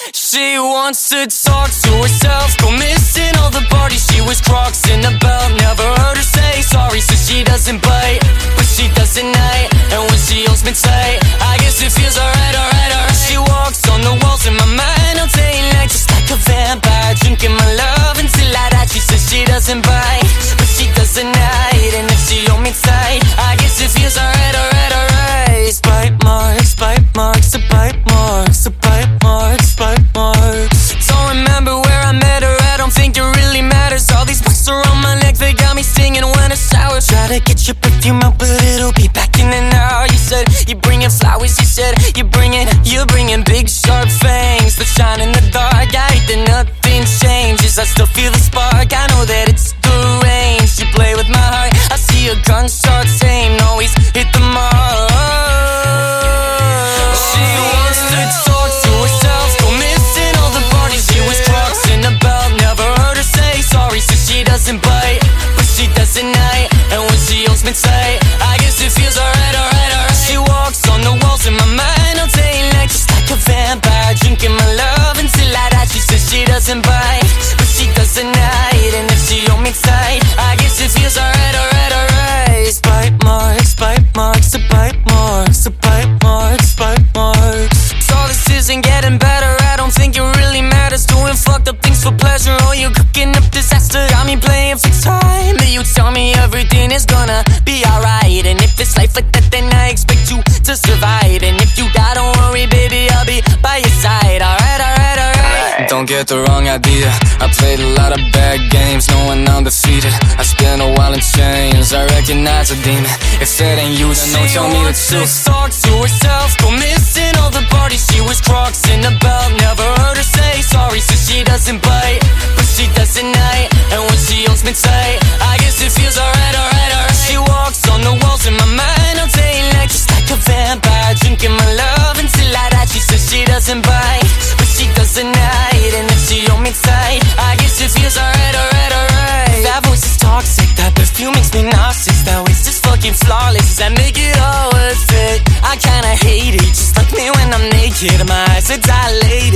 She wants to talk to herself, go missing all the parties. She was Crocs in the belt, never heard her say sorry. So she doesn't bite, but she does at night. And when she holds me tight, I guess it feels alright, alright, alright. She walks on the walls in my mind all day and night, just like a vampire, drinking my love until I die. She says she doesn't bite, but she does at night. And if she hold me tight, I guess it feels alright, alright, alright. Bite marks, bite marks, a bite marks, a bite marks, bite marks. Don't remember where I met her, I don't think it really matters. All these marks around my neck, they got me stinging when I shower. Try to get your perfume out, but it'll be back in an hour. You said you're bringing flowers, you said you're bringing big sharp fangs that shine in the dark. I hate that nothing changes, I still feel the spark. I know that it's deranged, you play with my heart. I see your gunshots aim, always hit the mark. She wants to talk to herself, go missing all the parties. She was Crocs in the belt, never heard her say sorry. So she doesn't bite, but she does at night. And when she holds me tight, I guess it feels alright, alright, alright. She walks on the walls in my mind all day and night, just like a vampire, drinking my love until I die. She says she doesn't bite, but she does at night. And if she hold me tight, I guess it feels alright, alright, alright. Bite marks, bite marks, a bite marks, a bite marks, bite marks. So this isn't getting better, I don't think it really matters. Doing fucked up things for pleasure, oh, you're cooking up disaster. Got me playing for time, but you tell me everything is gonna be alright. And if it's life like that, then I expect you to survive. And if you die, don't worry, baby, I'll be by your side. Alright, alright, alright. Don't get the wrong idea, I played a lot of bad games, knowing I'm defeated. I spent a while in chains, I recognize a demon. If it ain't you, then don't tell me the truth. She talk to herself, go missing all the parties. She was Crocs in the belt, never heard her say sorry. So she doesn't bite, but she does at night. And when she holds me tight, I guess it feels alright, alright, alright. She walks on the walls in my mind all day and night, just like a vampire, drinking my love until I die. She says she doesn't bite, but she does at night. And if she hold me tight, I guess it feels alright, alright, alright. That voice is toxic, that perfume makes me nauseous. That waist is fucking flawless, does that make it all worth it? I kinda hate it, just like me when I'm naked. My eyes are dilated,